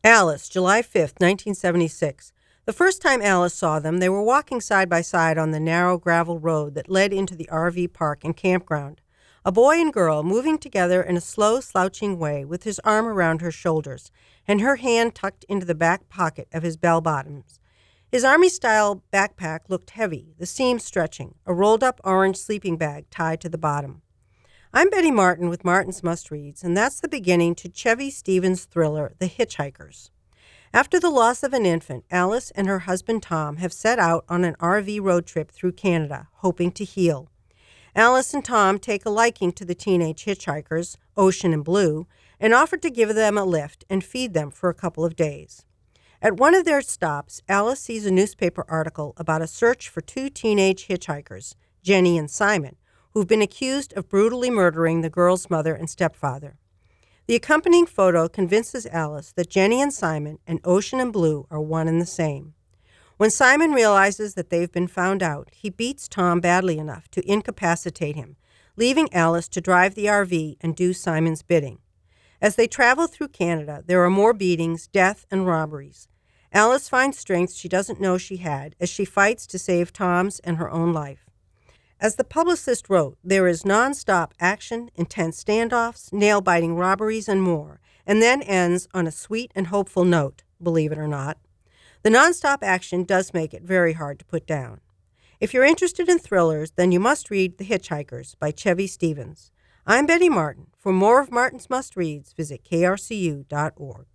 Alice, July 5th, 1976. The first time Alice saw them, they were walking side by side on the narrow gravel road that led into the RV park and campground. A boy and girl moving together in a slow, slouching way with his arm around her shoulders and her hand tucked into the back pocket of his bell-bottoms. His army-style backpack looked heavy, the seams stretching, a rolled-up orange sleeping bag tied to the bottom. I'm Betty Martin with Martin's Must Reads, and that's the beginning to Chevy Stevens' thriller, The Hitchhikers. After the loss of an infant, Alice and her husband Tom have set out on an RV road trip through Canada, hoping to heal. Alice and Tom take a liking to the teenage hitchhikers, Ocean and Blue, and offer to give them a lift and feed them for a couple of days. At one of their stops, Alice sees a newspaper article about a search for two teenage hitchhikers, Jenny and Simon, who've been accused of brutally murdering the girl's mother and stepfather. The accompanying photo convinces Alice that Jenny and Simon and Ocean and Blue are one and the same. When Simon realizes that they've been found out, he beats Tom badly enough to incapacitate him, leaving Alice to drive the RV and do Simon's bidding. As they travel through Canada, there are more beatings, death, and robberies. Alice finds strength she doesn't know she had as she fights to save Tom's and her own life. As the publicist wrote, there is nonstop action, intense standoffs, nail-biting robberies, and more, and then ends on a sweet and hopeful note, believe it or not. The nonstop action does make it very hard to put down. If you're interested in thrillers, then you must read The Hitchhikers by Chevy Stevens. I'm Betty Martin. For more of Martin's Must Reads, visit krcu.org.